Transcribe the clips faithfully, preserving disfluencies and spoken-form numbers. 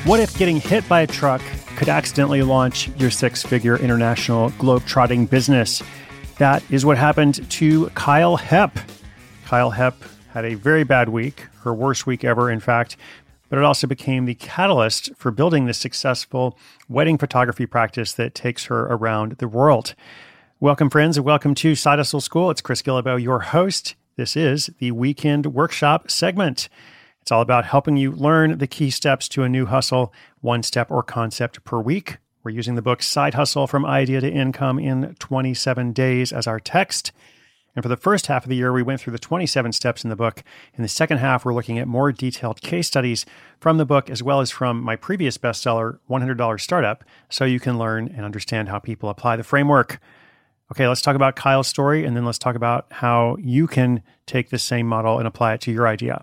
What if getting hit by a truck could accidentally launch your six-figure international globe-trotting business? That is what happened to Kyle Hepp. Kyle Hepp had a very bad week, her worst week ever, in fact, but it also became the catalyst for building this successful wedding photography practice that takes her around the world. Welcome, friends, and welcome to Side Hustle School. It's Chris Guillebeau, your host. This is the Weekend Workshop segment. It's all about helping you learn the key steps to a new hustle, one step or concept per week. We're using the book Side Hustle from Idea to Income in twenty-seven days as our text. And for the first half of the year, we went through the twenty-seven steps in the book. In the second half, we're looking at more detailed case studies from the book, as well as from my previous bestseller, one hundred dollars Startup, so you can learn and understand how people apply the framework. Okay, let's talk about Kyle's story, and then let's talk about how you can take this same model and apply it to your idea.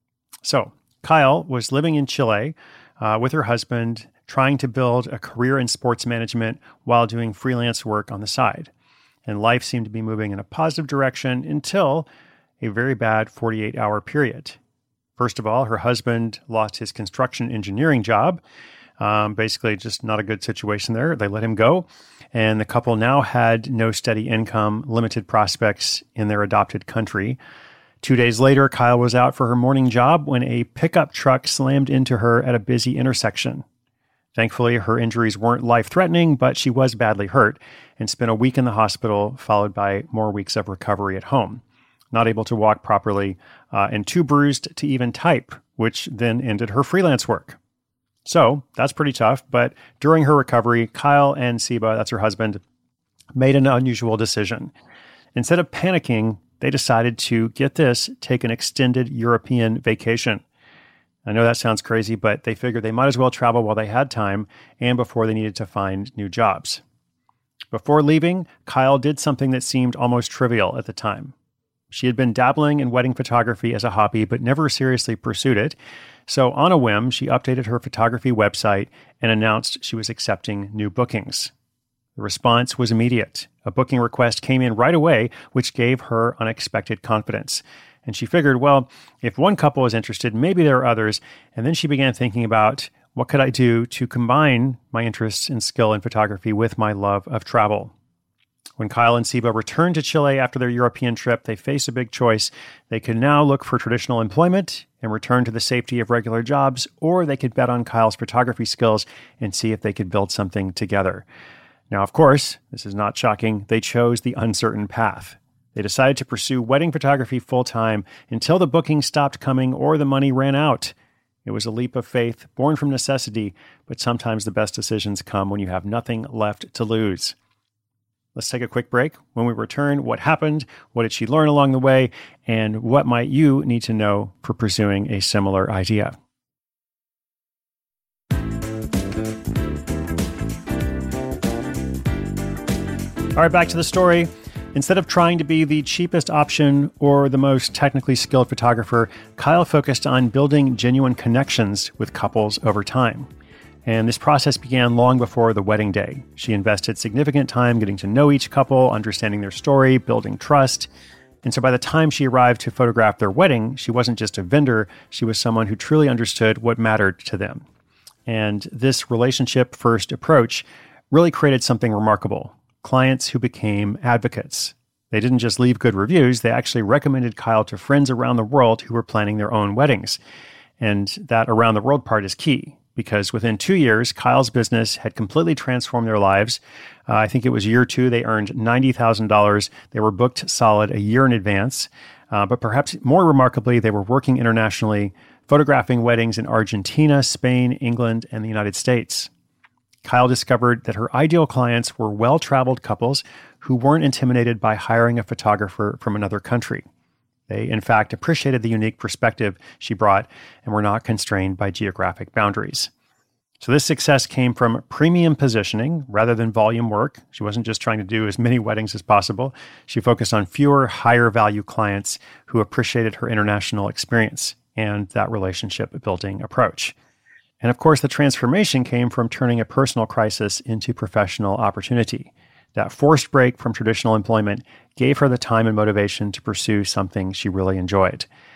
So, Kyle was living in Chile uh, with her husband, trying to build a career in sports management while doing freelance work on the side. And life seemed to be moving in a positive direction until a very bad forty-eight hour period. First of all, her husband lost his construction engineering job. Um, basically, just not a good situation there. They let him go. And the couple now had no steady income, limited prospects in their adopted country. Two days later, Kyle was out for her morning job when a pickup truck slammed into her at a busy intersection. Thankfully, her injuries weren't life-threatening, but she was badly hurt and spent a week in the hospital, followed by more weeks of recovery at home. Not able to walk properly, uh, and too bruised to even type, which then ended her freelance work. So that's pretty tough, but during her recovery, Kyle and Siba, that's her husband, made an unusual decision. Instead of panicking, they decided to, get this, take an extended European vacation. I know that sounds crazy, but they figured they might as well travel while they had time and before they needed to find new jobs. Before leaving, Kyle did something that seemed almost trivial at the time. She had been dabbling in wedding photography as a hobby, but never seriously pursued it. So on a whim, she updated her photography website and announced she was accepting new bookings. The response was immediate. A booking request came in right away, which gave her unexpected confidence. And she figured, well, if one couple is interested, maybe there are others. And then she began thinking about, what could I do to combine my interests and skill in photography with my love of travel? When Kyle and Siba returned to Chile after their European trip, they faced a big choice. They could now look for traditional employment and return to the safety of regular jobs, or they could bet on Kyle's photography skills and see if they could build something together. Now, of course, this is not shocking. They chose the uncertain path. They decided to pursue wedding photography full-time until the bookings stopped coming or the money ran out. It was a leap of faith, born from necessity, but sometimes the best decisions come when you have nothing left to lose. Let's take a quick break. When we return, what happened, what did she learn along the way, and what might you need to know for pursuing a similar idea? All right, back to the story. Instead of trying to be the cheapest option or the most technically skilled photographer, Kyle focused on building genuine connections with couples over time. And this process began long before the wedding day. She invested significant time getting to know each couple, understanding their story, building trust. And so by the time she arrived to photograph their wedding, she wasn't just a vendor, she was someone who truly understood what mattered to them. And this relationship-first approach really created something remarkable. Clients who became advocates. They didn't just leave good reviews, they actually recommended Kyle to friends around the world who were planning their own weddings. And that around the world part is key, because within two years, Kyle's business had completely transformed their lives. Uh, I think it was year two, they earned ninety thousand dollars. They were booked solid a year in advance. Uh, but perhaps more remarkably, they were working internationally, photographing weddings in Argentina, Spain, England, and the United States. Kyle discovered that her ideal clients were well-traveled couples who weren't intimidated by hiring a photographer from another country. They, in fact, appreciated the unique perspective she brought and were not constrained by geographic boundaries. So this success came from premium positioning rather than volume work. She wasn't just trying to do as many weddings as possible. She focused on fewer, higher-value clients who appreciated her international experience and that relationship-building approach. And of course, the transformation came from turning a personal crisis into professional opportunity. That forced break from traditional employment gave her the time and motivation to pursue something she really enjoyed.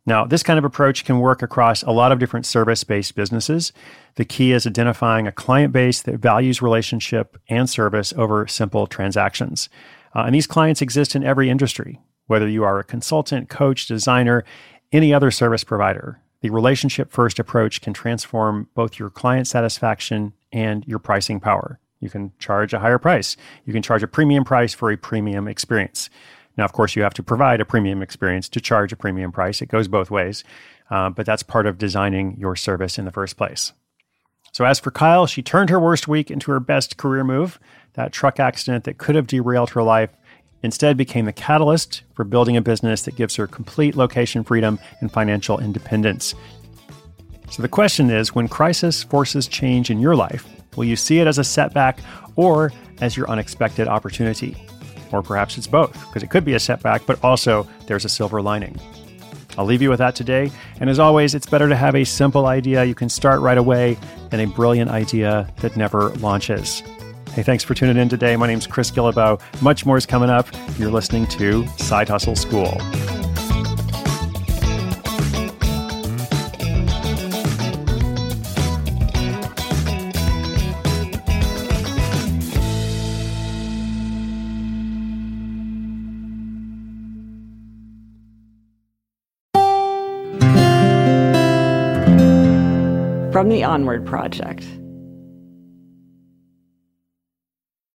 Now, this kind of approach can work across a lot of different service-based businesses. The key is identifying a client base that values relationship and service over simple transactions. Uh, and these clients exist in every industry, whether you are a consultant, coach, designer, any other service provider. The relationship-first approach can transform both your client satisfaction and your pricing power. You can charge a higher price. You can charge a premium price for a premium experience. Now, of course, you have to provide a premium experience to charge a premium price. It goes both ways, uh, but that's part of designing your service in the first place. So as for Kyle, she turned her worst week into her best career move. That truck accident that could have derailed her life instead became the catalyst for building a business that gives her complete location freedom and financial independence. So the question is, when crisis forces change in your life, will you see it as a setback or as your unexpected opportunity? Or perhaps it's both, because it could be a setback, but also there's a silver lining. I'll leave you with that today. And as always, it's better to have a simple idea you can start right away than a brilliant idea that never launches. Hey, thanks for tuning in today. My name's Chris Guillebeau. Much more is coming up. You're listening to Side Hustle School. From the Onward Project.